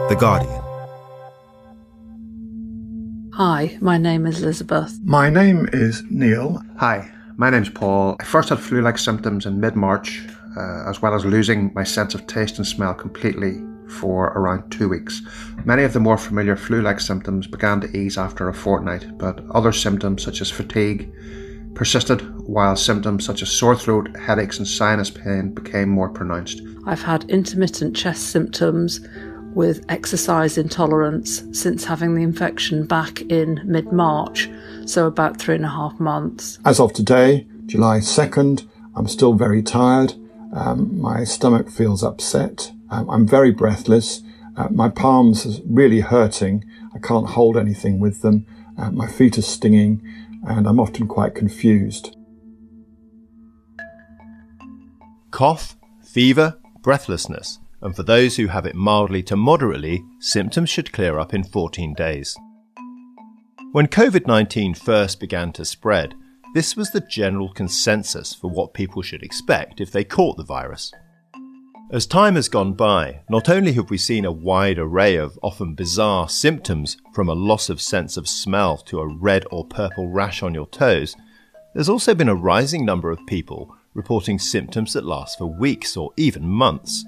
The Guardian. Hi, my name is Elizabeth. My name is Neil. Hi, my name's Paul. I first had flu-like symptoms in mid-March, as well as losing my sense of taste and smell completely for around 2 weeks. Many of the more familiar flu-like symptoms began to ease after a fortnight, but other symptoms such as fatigue persisted, while symptoms such as sore throat, headaches and sinus pain became more pronounced. I've had intermittent chest symptoms with exercise intolerance since having the infection back in mid-March, so about 3.5 months. As of today, July 2nd, I'm still very tired. My stomach feels upset. I'm very breathless. My palms are really hurting. I can't hold anything with them. My feet are stinging, and I'm often quite confused. Cough, fever, breathlessness. And for those who have it mildly to moderately, symptoms should clear up in 14 days. When COVID-19 first began to spread, this was the general consensus for what people should expect if they caught the virus. As time has gone by, not only have we seen a wide array of often bizarre symptoms, from a loss of sense of smell to a red or purple rash on your toes, there's also been a rising number of people reporting symptoms that last for weeks or even months.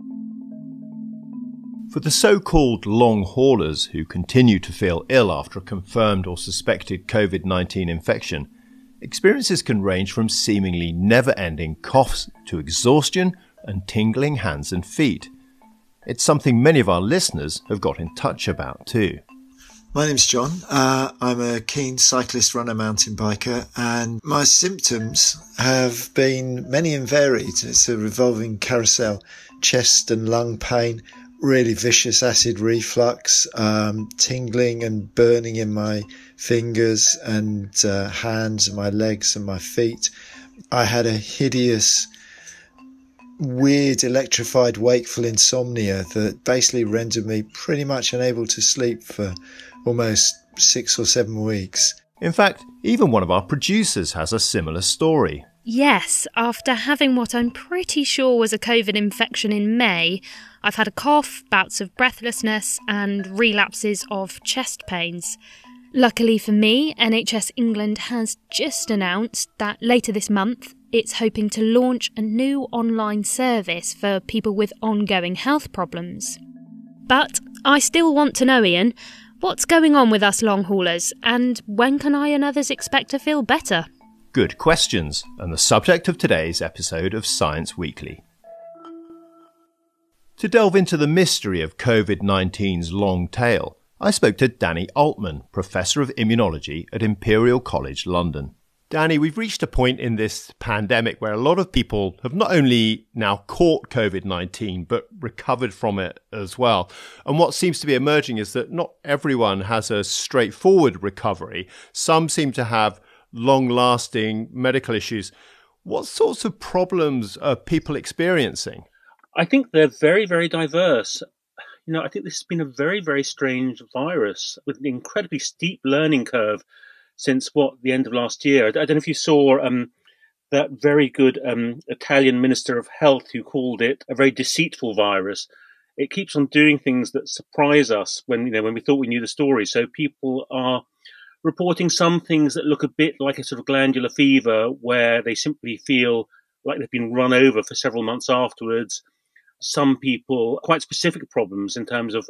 For the so-called long haulers who continue to feel ill after a confirmed or suspected COVID-19 infection, experiences can range from seemingly never-ending coughs to exhaustion and tingling hands and feet. It's something many of our listeners have got in touch about too. My name's John. I'm a keen cyclist, runner, mountain biker, and my symptoms have been many and varied. It's a revolving carousel: chest and lung pain, really vicious acid reflux, tingling and burning in my fingers and hands and my legs and my feet. I had a hideous, weird, electrified, wakeful insomnia that basically rendered me pretty much unable to sleep for almost 6 or 7 weeks. In fact, even one of our producers has a similar story. Yes, after having what I'm pretty sure was a COVID infection in May, I've had a cough, bouts of breathlessness and relapses of chest pains. Luckily for me, NHS England has just announced that later this month it's hoping to launch a new online service for people with ongoing health problems. But I still want to know, Ian, what's going on with us long haulers, and when can I and others expect to feel better? Good questions, and the subject of today's episode of Science Weekly. To delve into the mystery of COVID-19's long tail, I spoke to Danny Altman, Professor of Immunology at Imperial College London. Danny, we've reached a point in this pandemic where a lot of people have not only now caught COVID-19, but recovered from it as well. And what seems to be emerging is that not everyone has a straightforward recovery. Some seem to have long-lasting medical issues. What sorts of problems are people experiencing? I think they're very, very diverse. I think this has been a very, very strange virus with an incredibly steep learning curve since the end of last year. I don't know if you saw that very good Italian Minister of Health who called it a very deceitful virus. It keeps on doing things that surprise us when we thought we knew the story. So people are reporting some things that look a bit like a sort of glandular fever, where they simply feel like they've been run over for several months afterwards. Some people, quite specific problems in terms of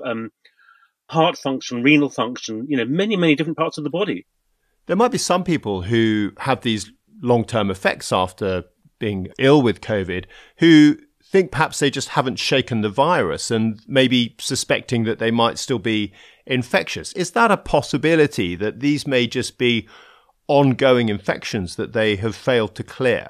heart function, renal function, many, many different parts of the body. There might be some people who have these long-term effects after being ill with COVID who think perhaps they just haven't shaken the virus and maybe suspecting that they might still be infectious. Is that a possibility, that these may just be ongoing infections that they have failed to clear?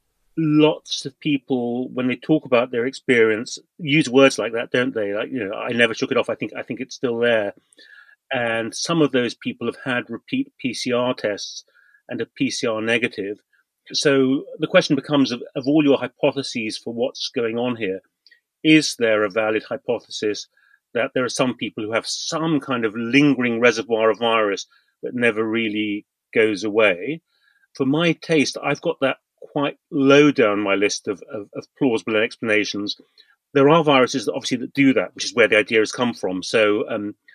Lots of people, when they talk about their experience, use words like that, don't they? Like, I never shook it off. I think it's still there. And some of those people have had repeat PCR tests and are PCR negative. So the question becomes, of all your hypotheses for what's going on here, is there a valid hypothesis that there are some people who have some kind of lingering reservoir of virus that never really goes away? For my taste, I've got that quite low down my list of plausible explanations. there are viruses that obviously that do that, which is where the idea has come from. So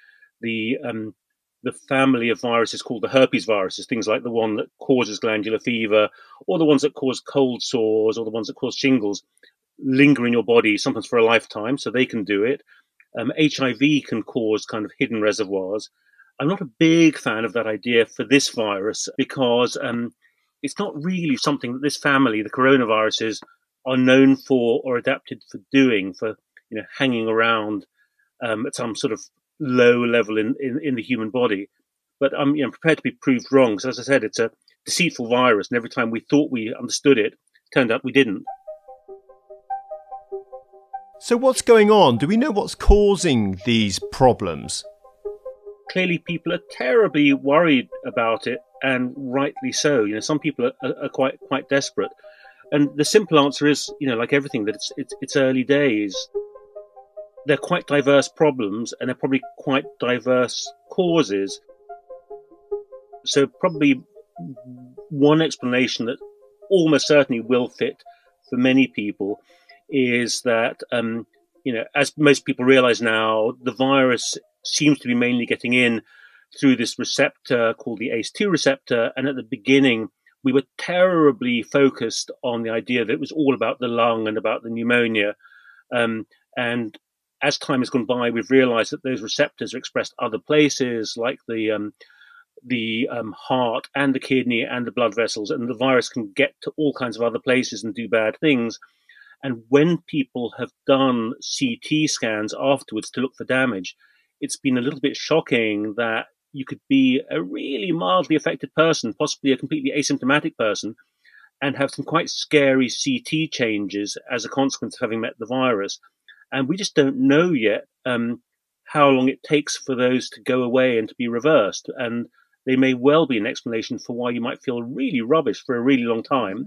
the family of viruses called the herpes viruses, things like the one that causes glandular fever, or the ones that cause cold sores, or the ones that cause shingles, linger in your body sometimes for a lifetime, so they can do it. HIV can cause kind of hidden reservoirs. I'm not a big fan of that idea for this virus because it's not really something that this family, the coronaviruses, are known for or adapted for doing, for hanging around at some sort of low level in the human body. But I'm prepared to be proved wrong. So as I said, it's a deceitful virus, and every time we thought we understood it, turned out we didn't. So what's going on? Do we know what's causing these problems? Clearly, people are terribly worried about it, and rightly so. Some people are quite desperate. And the simple answer is, like everything, that it's early days. They're quite diverse problems, and they're probably quite diverse causes. So probably one explanation that almost certainly will fit for many people is that, as most people realize now, the virus seems to be mainly getting in through this receptor called the ACE2 receptor. And at the beginning, we were terribly focused on the idea that it was all about the lung and about the pneumonia. And as time has gone by, we've realized that those receptors are expressed other places, like the heart and the kidney and the blood vessels, and the virus can get to all kinds of other places and do bad things. And when people have done CT scans afterwards to look for damage, it's been a little bit shocking that you could be a really mildly affected person, possibly a completely asymptomatic person, and have some quite scary CT changes as a consequence of having met the virus. And we just don't know yet how long it takes for those to go away and to be reversed. And they may well be an explanation for why you might feel really rubbish for a really long time.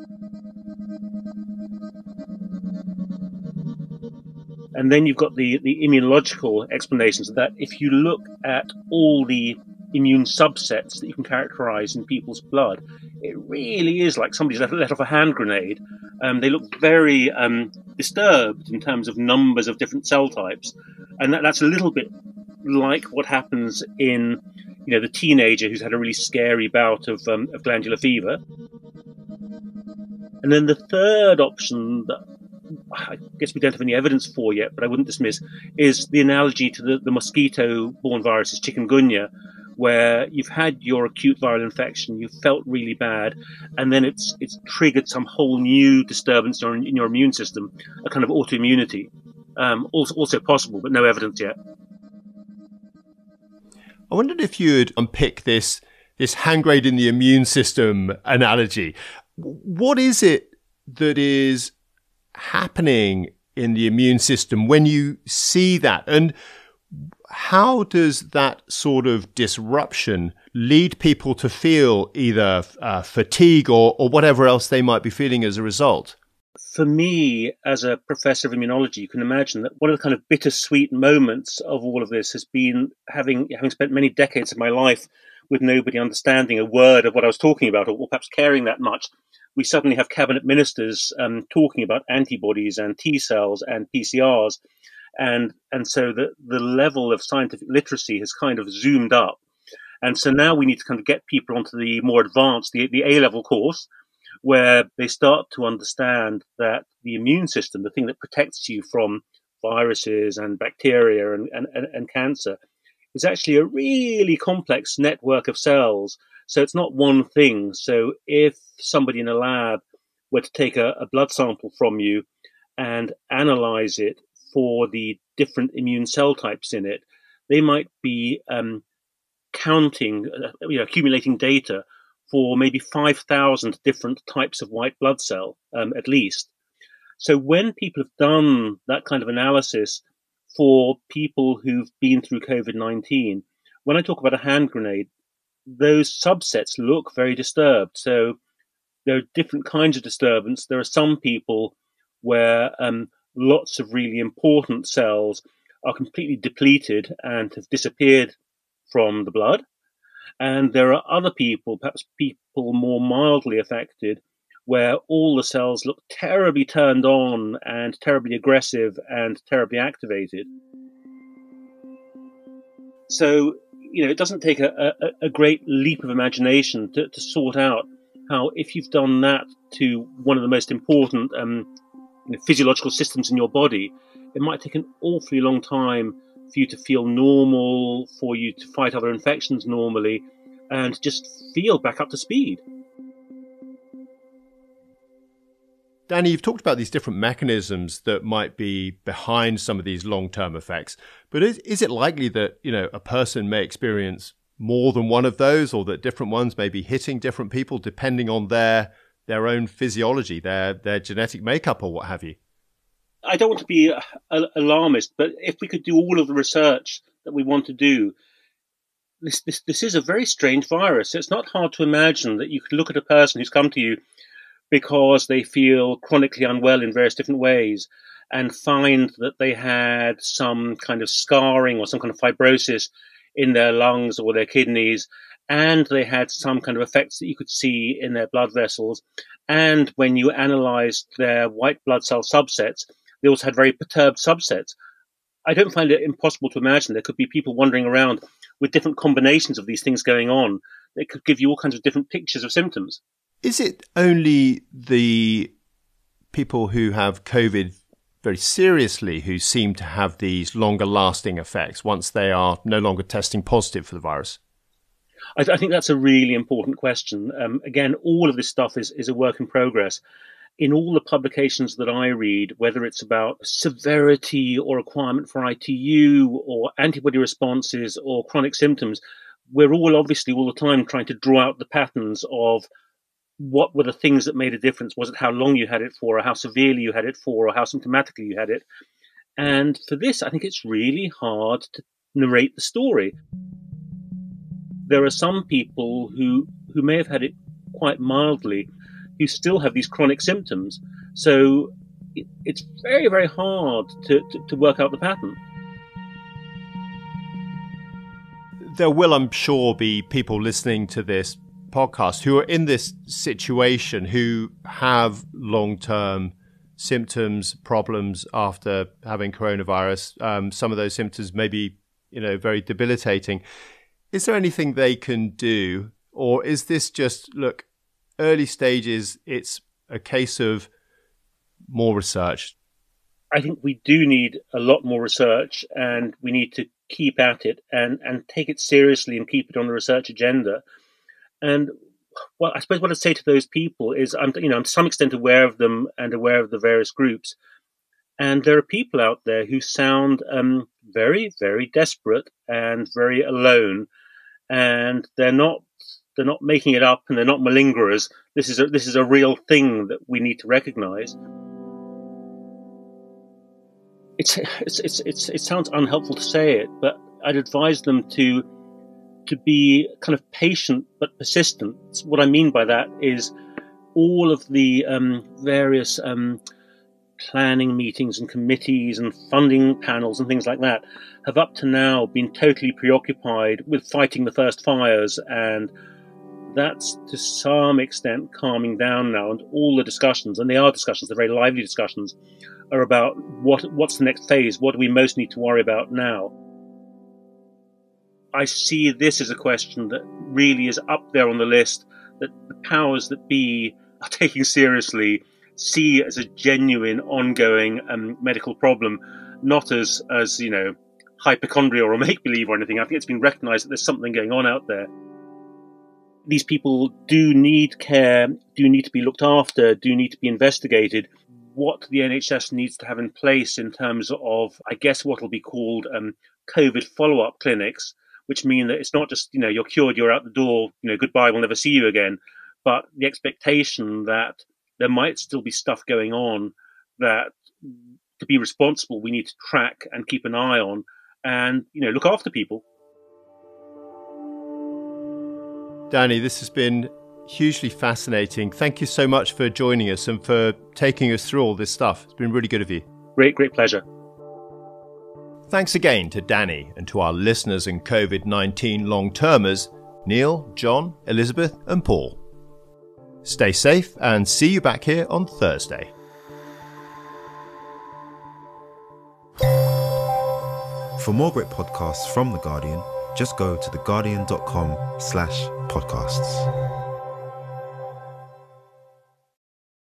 And then you've got the immunological explanations that if you look at all the immune subsets that you can characterize in people's blood, it really is like somebody's let off a hand grenade. They look very disturbed in terms of numbers of different cell types. And that's a little bit like what happens in, the teenager who's had a really scary bout of glandular fever. And then the third option that I guess we don't have any evidence for yet, but I wouldn't dismiss, is the analogy to the mosquito-borne viruses, chikungunya, where you've had your acute viral infection, you've felt really bad, and then it's triggered some whole new disturbance in your immune system, a kind of autoimmunity. Also possible, but no evidence yet. I wondered if you'd unpick this hand grenade in the immune system analogy. What is it that is happening in the immune system when you see that, and how does that sort of disruption lead people to feel either fatigue or whatever else they might be feeling as a result? For me, as a professor of immunology, you can imagine that one of the kind of bittersweet moments of all of this has been having spent many decades of my life with nobody understanding a word of what I was talking about, or perhaps caring that much. We suddenly have cabinet ministers talking about antibodies and T cells and PCRs. And so the level of scientific literacy has kind of zoomed up. And so now we need to kind of get people onto the more advanced, the A-level course, where they start to understand that the immune system, the thing that protects you from viruses and bacteria and cancer, is actually a really complex network of cells. So it's not one thing. So if somebody in a lab were to take a blood sample from you and analyze it for the different immune cell types in it, they might be counting, accumulating data for maybe 5,000 different types of white blood cell, at least. So when people have done that kind of analysis for people who've been through COVID-19, when I talk about a hand grenade, those subsets look very disturbed. So there are different kinds of disturbance. There are some people where lots of really important cells are completely depleted and have disappeared from the blood. And there are other people, perhaps people more mildly affected, where all the cells look terribly turned on and terribly aggressive and terribly activated. So, it doesn't take a great leap of imagination to sort out how, if you've done that to one of the most important physiological systems in your body, it might take an awfully long time for you to feel normal, for you to fight other infections normally, and just feel back up to speed. Danny, you've talked about these different mechanisms that might be behind some of these long-term effects, but is it likely that, a person may experience more than one of those, or that different ones may be hitting different people depending on their own physiology, their genetic makeup or what have you? I don't want to be alarmist, but if we could do all of the research that we want to do, this is a very strange virus. It's not hard to imagine that you could look at a person who's come to you because they feel chronically unwell in various different ways and find that they had some kind of scarring or some kind of fibrosis in their lungs or their kidneys, and they had some kind of effects that you could see in their blood vessels. And when you analysed their white blood cell subsets, they also had very perturbed subsets. I don't find it impossible to imagine there could be people wandering around with different combinations of these things going on that could give you all kinds of different pictures of symptoms. Is it only the people who have COVID very seriously who seem to have these longer lasting effects once they are no longer testing positive for the virus? I think that's a really important question. Again, all of this stuff is a work in progress. In all the publications that I read, whether it's about severity or requirement for ITU or antibody responses or chronic symptoms, we're all obviously all the time trying to draw out the patterns of what were the things that made a difference. Was it how long you had it for, or how severely you had it for, or how symptomatically you had it? And for this, I think it's really hard to narrate the story. There are some people who may have had it quite mildly, who still have these chronic symptoms. So it's very, very hard to work out the pattern. There will, I'm sure, be people listening to this podcast who are in this situation, who have long-term symptoms, problems after having coronavirus. Some of those symptoms may be, very debilitating. Is there anything they can do, or is this just, look, early stages, it's a case of more research? I think we do need a lot more research, and we need to keep at it and take it seriously and keep it on the research agenda. And I suppose what I'd say to those people is, I'm to some extent aware of them and aware of the various groups. And there are people out there who sound very, very desperate and very alone. And they're not making it up, and they're not malingerers. This is a real thing that we need to recognise. It sounds unhelpful to say it, but I'd advise them to be kind of patient but persistent. What I mean by that is all of the various planning meetings and committees and funding panels and things like that have up to now been totally preoccupied with fighting the first fires, and that's to some extent calming down now. And all the discussions, and they are discussions, they're very lively discussions, are about what's the next phase, what do we most need to worry about now. I see this as a question that really is up there on the list, that the powers that be are taking seriously, see as a genuine, ongoing medical problem, not as hypochondria or make-believe or anything. I think it's been recognised that there's something going on out there. These people do need care, do need to be looked after, do need to be investigated. What the NHS needs to have in place in terms of, I guess, what will be called COVID follow-up clinics, which mean that it's not just, you're cured, you're out the door, goodbye, we'll never see you again. But the expectation that there might still be stuff going on that, to be responsible, we need to track and keep an eye on and, look after people. Danny, this has been hugely fascinating. Thank you so much for joining us and for taking us through all this stuff. It's been really good of you. Great pleasure. Thanks again to Danny and to our listeners and COVID-19 long-termers, Neil, John, Elizabeth and Paul. Stay safe and see you back here on Thursday. For more great podcasts from The Guardian, just go to theguardian.com/podcasts.